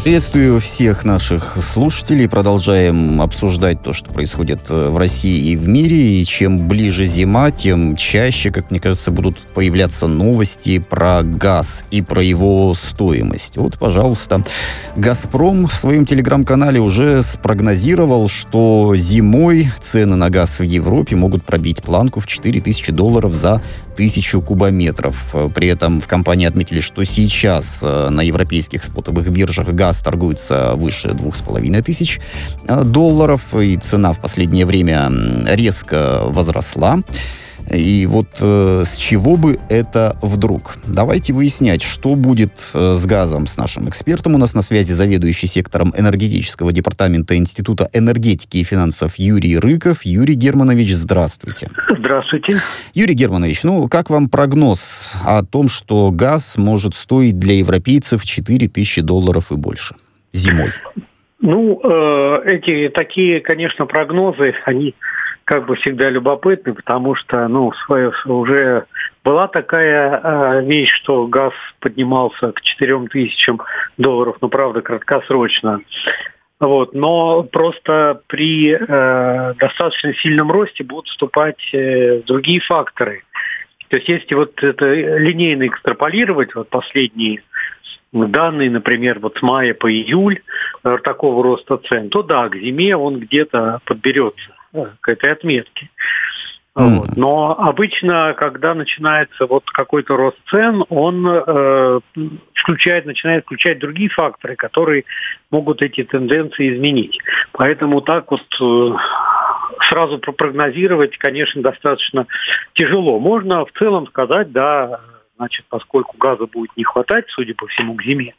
Приветствую всех наших слушателей. Продолжаем обсуждать то, что происходит в России и в мире. И чем ближе зима, тем чаще, как мне кажется, будут появляться новости про газ и про его стоимость. Вот, пожалуйста, «Газпром» в своем телеграм-канале уже спрогнозировал, что зимой цены на газ в Европе могут пробить планку в $4000 за 1000 кубометров. При этом в компании отметили, что сейчас на европейских спотовых биржах газ торгуется выше $2500, и цена в последнее время резко возросла. И вот с чего бы это вдруг? Давайте выяснять, что будет с газом, с нашим экспертом. У нас на связи заведующий сектором энергетического департамента Института энергетики и финансов Юрий Рыков. Юрий Германович, здравствуйте. Здравствуйте. Юрий Германович, как вам прогноз о том, что газ может стоить для европейцев $4000 и больше зимой? Эти такие, конечно, прогнозы, они как бы всегда любопытны, потому что, уже была такая вещь, что газ поднимался к $4000, правда, краткосрочно. Но просто при достаточно сильном росте будут вступать другие факторы. То есть, если это линейно экстраполировать, последние данные, например, с мая по июль такого роста цен, то да, к зиме он где-то подберется к этой отметке. Но обычно, когда начинается какой-то рост цен, он начинает включать другие факторы, которые могут эти тенденции изменить. Поэтому так сразу прогнозировать, конечно, достаточно тяжело. Можно в целом сказать, да, поскольку газа будет не хватать, судя по всему, к зиме,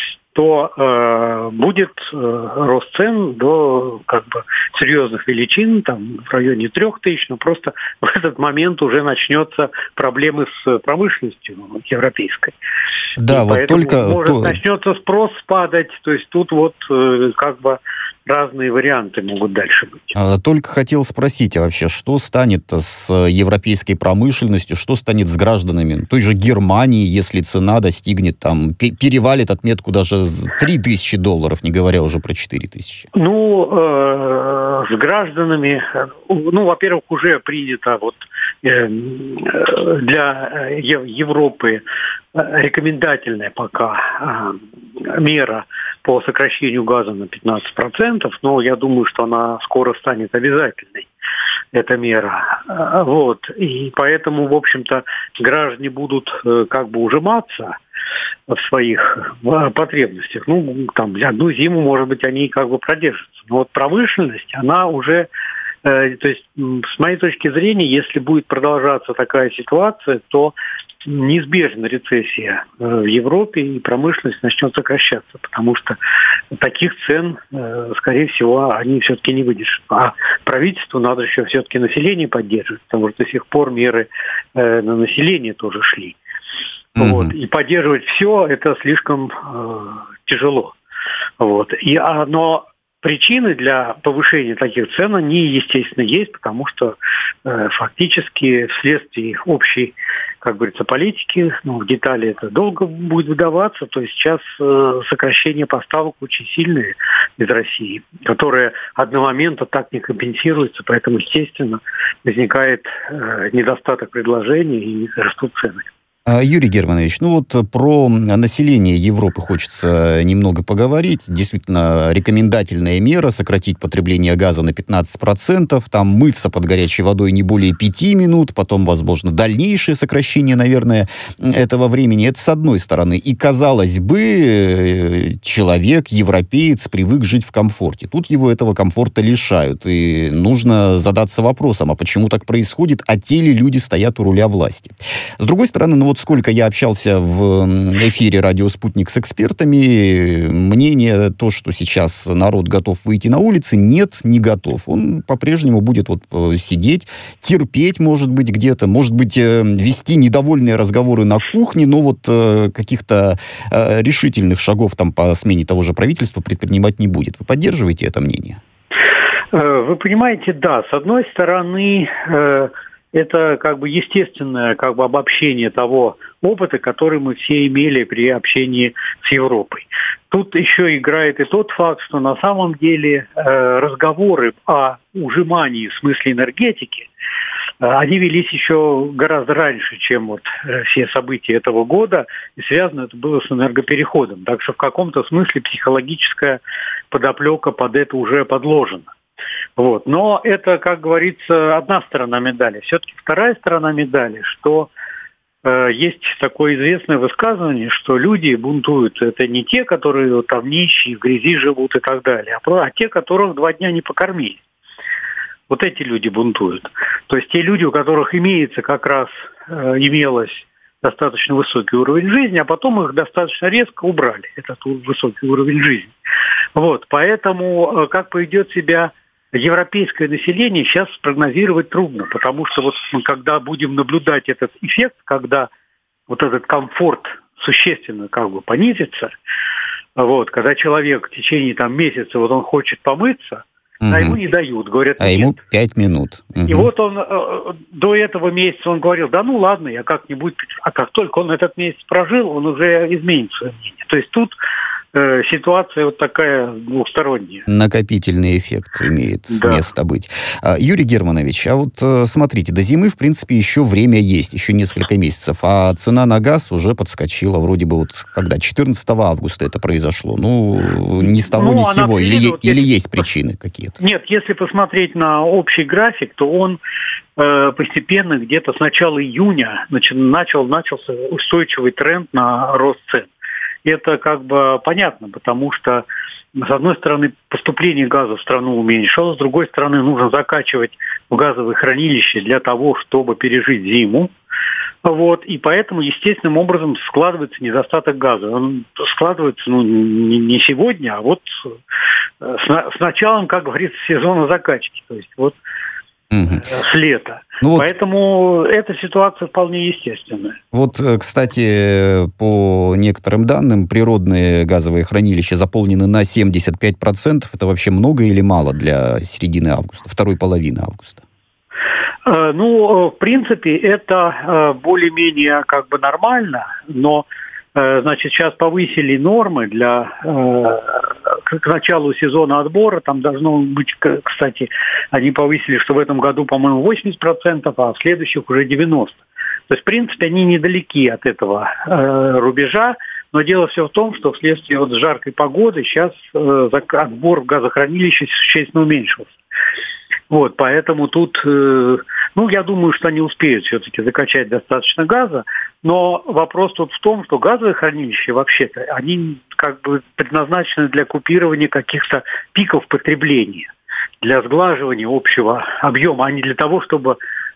то будет рост цен до серьезных величин, в районе 3000, но просто в этот момент уже начнется проблемы с промышленностью европейской. Да, начнется спрос падать, то есть тут разные варианты могут дальше быть. Только хотел спросить, а вообще, что станет с европейской промышленностью, что станет с гражданами той же Германии, если цена достигнет, перевалит отметку даже $3000, не говоря уже про 4000? С гражданами, во-первых, уже принято для Европы рекомендательная пока мера по сокращению газа на 15%, но я думаю, что она скоро станет обязательной, эта мера. И поэтому, в общем-то, граждане будут ужиматься в своих потребностях. Одну зиму, может быть, они продержатся. Но промышленность, она уже... То есть, с моей точки зрения, если будет продолжаться такая ситуация, то неизбежна рецессия в Европе, и промышленность начнет сокращаться, потому что таких цен, скорее всего, они все-таки не выдержат. А правительству надо еще все-таки население поддерживать, потому что до сих пор меры на население тоже шли. И поддерживать все это слишком тяжело. Но причины для повышения таких цен, они, естественно, есть, потому что фактически вследствие общей, политики, в детали это долго будет выдаваться, то есть сейчас сокращение поставок очень сильное из России, которое одномоментно так не компенсируется, поэтому, естественно, возникает недостаток предложений и растут цены. Юрий Германович, про население Европы хочется немного поговорить. Действительно, рекомендательная мера — сократить потребление газа на 15%, мыться под горячей водой не более 5 минут, потом, возможно, дальнейшее сокращение, наверное, этого времени. Это с одной стороны. И, казалось бы, человек, европеец, привык жить в комфорте. Тут его этого комфорта лишают. И нужно задаться вопросом, а почему так происходит, а те ли люди стоят у руля власти? С другой стороны, сколько я общался в эфире «Радио Спутник» с экспертами, мнение то, что сейчас народ готов выйти на улицы, нет, не готов. Он по-прежнему будет сидеть, терпеть, может быть, где-то, может быть, вести недовольные разговоры на кухне, но каких-то решительных шагов по смене того же правительства предпринимать не будет. Вы поддерживаете это мнение? Вы понимаете, да, с одной стороны, это как бы естественное как бы обобщение того опыта, который мы все имели при общении с Европой. Тут еще играет и тот факт, что на самом деле разговоры о ужимании в смысле энергетики, они велись еще гораздо раньше, чем вот все события этого года, и связано это было с энергопереходом. Так что в каком-то смысле психологическая подоплека под это уже подложена. Вот. Но это, как говорится, одна сторона медали. Все-таки вторая сторона медали, что есть такое известное высказывание, что люди бунтуют. Это не те, которые вот, там нищие, в грязи живут и так далее, а те, которых 2 дня не покормили. Вот эти люди бунтуют. То есть те люди, у которых имеется как раз, имелось достаточно высокий уровень жизни, а потом их достаточно резко убрали, этот высокий уровень жизни. Вот. Поэтому как поведет себя европейское население, сейчас спрогнозировать трудно, потому что вот мы, когда будем наблюдать этот эффект, когда вот этот комфорт существенно как бы понизится, вот, когда человек в течение там месяца, вот он хочет помыться, а ему не дают, говорят, а ему 5 минут. И вот он до этого месяца он говорил, да ну ладно, я как-нибудь, а как только он этот месяц прожил, он уже изменит свое мнение. То есть тут ситуация вот такая двухсторонняя. Накопительный эффект имеет место быть. Юрий Германович, а вот смотрите, до зимы, в принципе, еще время есть, еще несколько месяцев, а цена на газ уже подскочила вроде бы вот когда? 14 августа это произошло. Ну, ни с того, ни с сего. Или есть причины какие-то? Нет, если посмотреть на общий график, то он постепенно где-то с начала июня начался устойчивый тренд на рост цен. Это как бы понятно, потому что, с одной стороны, поступление газа в страну уменьшилось, с другой стороны, нужно закачивать в газовые хранилища для того, чтобы пережить зиму. Вот, и поэтому естественным образом складывается недостаток газа. Он складывается не сегодня, а вот с началом, как говорится, сезона закачки. То есть вот с лета. Ну, поэтому эта ситуация вполне естественная. Вот, кстати, по некоторым данным, природные газовые хранилища заполнены на 75%. Это вообще много или мало для середины августа, второй половины августа? Ну, в принципе, это более-менее как бы нормально, но значит, сейчас повысили нормы к началу сезона отбора. Там должно быть, кстати, они повысили, что в этом году, по-моему, 80%, а в следующих уже 90%. То есть, в принципе, они недалеки от этого рубежа. Но дело все в том, что вследствие вот жаркой погоды сейчас отбор в газохранилище существенно уменьшился. Вот, поэтому тут, я думаю, что они успеют все-таки закачать достаточно газа, но вопрос тут в том, что газовые хранилища вообще-то, они как бы предназначены для купирования каких-то пиков потребления, для сглаживания общего объема, а не для того, чтобы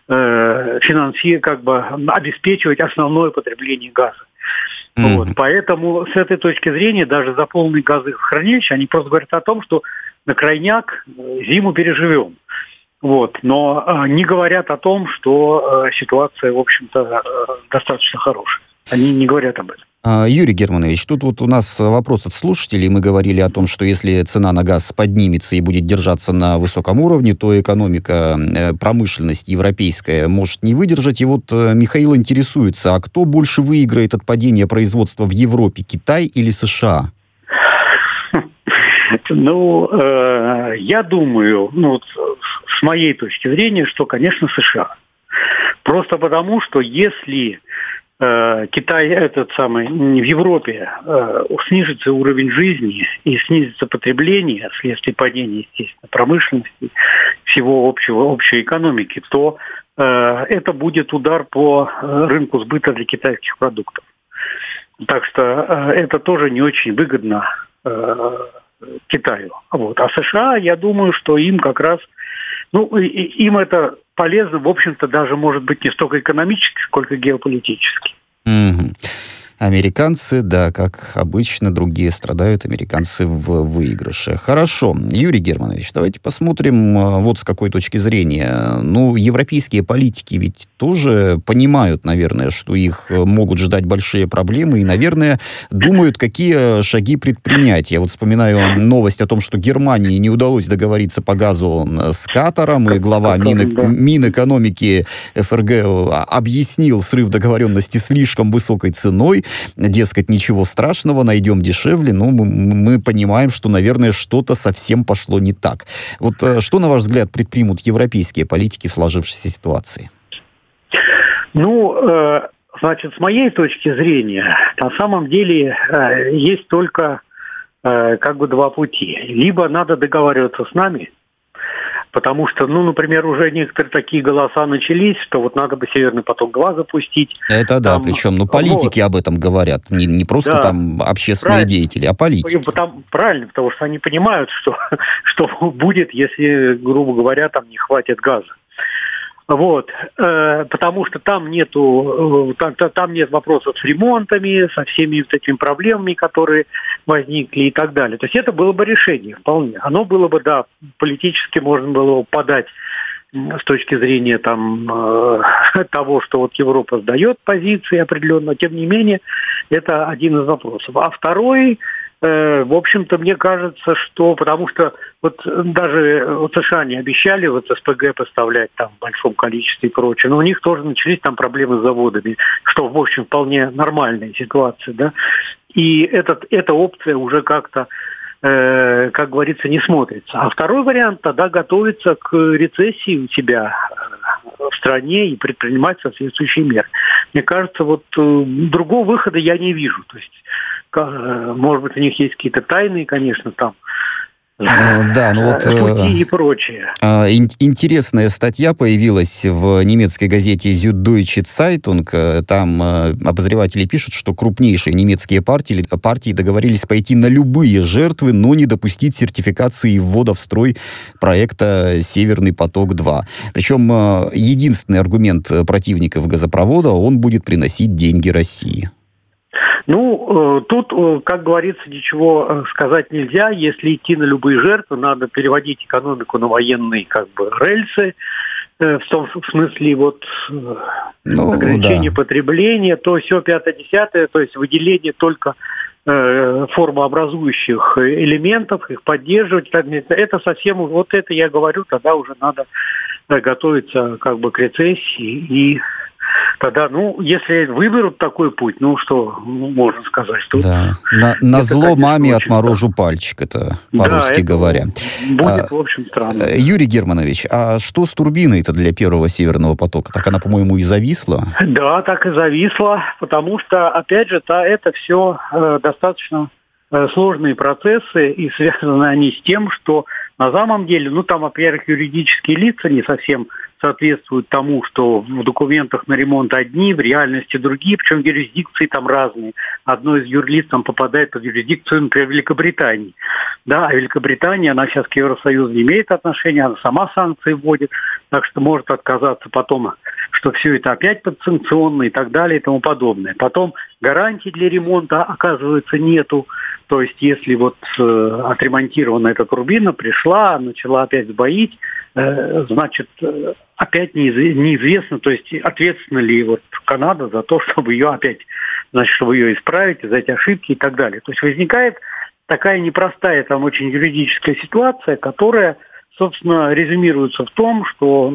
обеспечивать основное потребление газа. Вот, поэтому с этой точки зрения даже заполненные газовые хранилища, они просто говорят о том, что на крайняк зиму переживем. Вот. Но не говорят о том, что ситуация, в общем-то, достаточно хорошая. Они не говорят об этом. Юрий Германович, тут вот у нас вопрос от слушателей. Мы говорили о том, что если цена на газ поднимется и будет держаться на высоком уровне, то экономика, промышленность европейская может не выдержать. И вот Михаил интересуется, а кто больше выиграет от падения производства в Европе, Китай или США? Я думаю, с моей точки зрения, что, конечно, США. Просто потому, что если Китай, в Европе снизится уровень жизни и снизится потребление вследствие падения, естественно, промышленности, всего общей экономики, то это будет удар по рынку сбыта для китайских продуктов. Так что это тоже не очень выгодно Китаю. Вот. А США, я думаю, что им как раз, им это полезно, в общем-то, даже, может быть, не столько экономически, сколько геополитически. Американцы, да, как обычно, другие страдают, американцы в выигрыше. Хорошо. Юрий Германович, давайте посмотрим вот с какой точки зрения. Ну, европейские политики ведь тоже понимают, наверное, что их могут ждать большие проблемы и, наверное, думают, какие шаги предпринять. Я вот вспоминаю новость о том, что Германии не удалось договориться по газу с Катаром, и глава Минэкономики ФРГ объяснил срыв договоренности слишком высокой ценой. Дескать, ничего страшного, найдем дешевле. Но мы понимаем, что, наверное, что-то совсем пошло не так. Вот что, на ваш взгляд, предпримут европейские политики в сложившейся ситуации? Ну, значит, с моей точки зрения, на самом деле есть только как бы два пути. Либо надо договариваться с нами, потому что, ну, например, уже некоторые такие голоса начались, что вот надо бы «Северный поток-2» запустить. Это да, там, причем, ну, политики об этом говорят, не просто там общественные деятели, а политики. Правильно, потому что они понимают, что будет, если, грубо говоря, там не хватит газа. Вот, потому что там нет вопросов с ремонтами, со всеми вот этими проблемами, которые возникли и так далее. То есть это было бы решение вполне. Оно было бы, да, политически можно было бы подать с точки зрения там того, что вот Европа сдает позиции определенно. Тем не менее, это один из вопросов. А второй, в общем-то, мне кажется, что потому что вот даже вот США не обещали вот СПГ поставлять там в большом количестве и прочее, но у них тоже начались там проблемы с заводами, что, в общем, вполне нормальная ситуация, да. И эта опция уже как-то, как говорится, не смотрится. А второй вариант тогда готовиться к рецессии у себя в стране и предпринимать соответствующие меры. Мне кажется, вот другого выхода я не вижу. То есть, может быть, у них есть какие-то тайные, конечно, там да, ну вот пути и прочее. Интересная статья появилась в немецкой газете Süddeutsche Zeitung. Там обозреватели пишут, что крупнейшие немецкие партии договорились пойти на любые жертвы, но не допустить сертификации и ввода в строй проекта «Северный поток-2». Причем единственный аргумент противников газопровода — он будет приносить деньги России. Ну, тут, как говорится, ничего сказать нельзя. Если идти на любые жертвы, надо переводить экономику на военные как бы рельсы, в смысле вот ограничение потребления, то все 5-10, то есть выделение только формообразующих элементов, их поддерживать. Это совсем, вот это я говорю, тогда уже надо готовиться как бы к рецессии и тогда, ну, если выберут такой путь, ну, что можно сказать? Что да. На зло, конечно, маме отморожу пальчик, это по-русски говоря. Будет, в общем, странно. Юрий Германович, а что с турбиной-то для первого «Северного потока»? Так она, по-моему, и зависла? Да, так и зависла, потому что, опять же, это все достаточно сложные процессы, и связаны они с тем, что на самом деле, ну, там, во-первых, юридические лица не совсем соответствуют тому, что в документах на ремонт одни, в реальности другие, причем юрисдикции там разные. Одно из юрлиц там попадает под юрисдикцию, например, Великобритании. Да, а Великобритания, она сейчас к Евросоюзу не имеет отношения, она сама санкции вводит, так что может отказаться потом, что все это опять подсанкционно и так далее и тому подобное. Потом гарантий для ремонта, оказывается, нету. То есть, если вот отремонтирована эта турбина, пришла, начала опять сбоить, значит, опять неизвестно, то есть ответственна ли вот Канада за то, чтобы ее опять, значит, чтобы ее исправить, за эти ошибки и так далее. То есть возникает такая непростая там очень юридическая ситуация, которая, собственно, резюмируется в том, что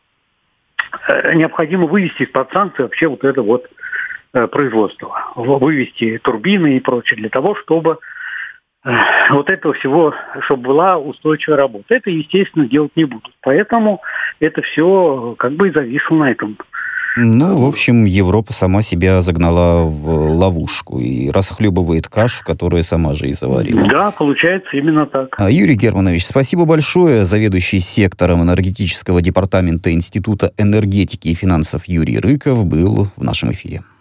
необходимо вывести из-под санкций вообще вот это вот производство, вывести турбины и прочее для того, чтобы вот этого всего, чтобы была устойчивая работа. Это, естественно, делать не будут. Поэтому это все как бы и зависло на этом. Ну, в общем, Европа сама себя загнала в ловушку и расхлебывает кашу, которую сама же и заварила. Да, получается именно так. Юрий Германович, спасибо большое. Заведующий сектором энергетического департамента Института энергетики и финансов Юрий Рыков был в нашем эфире.